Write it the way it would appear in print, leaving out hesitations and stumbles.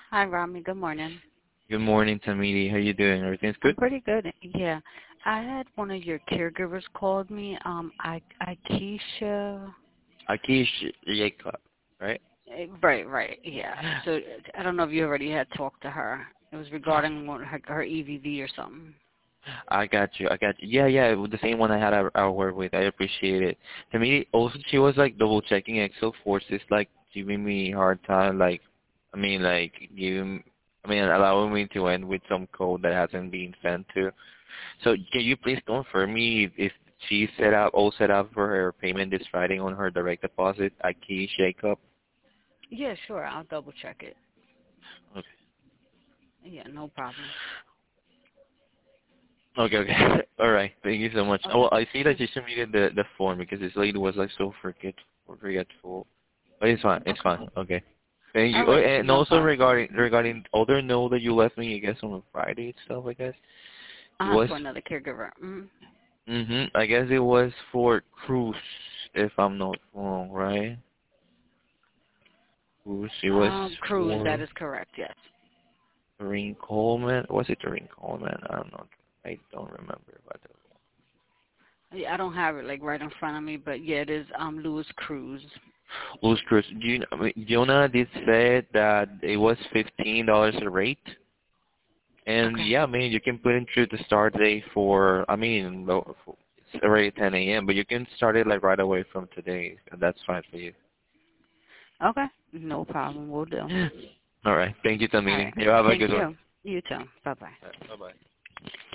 Hi, Rami. Good morning. Good morning, Tamidi. How you doing? Everything's I'm good? pretty good. Yeah. I had one of your caregivers called me. Keisha. Akish Jacob, right? Right. Yeah. So I don't know if you already had talked to her. It was regarding her EVV or something. I got you. I got you. Yeah. The same one I had our word with. I appreciate it. Tamidi, also, she was like double checking Excel forces, like giving me a hard time, allowing me to end with some code that hasn't been sent to. So can you please confirm me if she's all set up for her payment this Friday on her direct deposit, Akish Jacob? Yeah, sure. I'll double check it. Okay. Yeah, no problem. Okay. All right. Thank you so much. Oh, Okay. well, I see that you submitted the form because this lady was like so forgetful. But it's fine. It's Okay. fine. Okay. Thank you. All Oh, right. and No also problem. regarding other note that you left me, I guess on Friday itself. I guess it was. For another caregiver. I guess it was for Cruz, if I'm not wrong, right? Cruz. It was Cruz. That for is correct. Yes. Doreen Coleman. Was it Doreen Coleman? I'm not. I don't remember. But Yeah, I don't have it like right in front of me, but yeah, it is Louis Cruz. Louis Cruz, Jonah did say that it was $15 a rate, and Okay. yeah, I mean you can put in through the start date for. It's already 10 a.m., but you can start it like right away from today. And that's fine for you. Okay. No problem. We'll do. All right, thank you, All Tamini. right. You have a Thank good one. you. You too. Bye bye. Bye bye.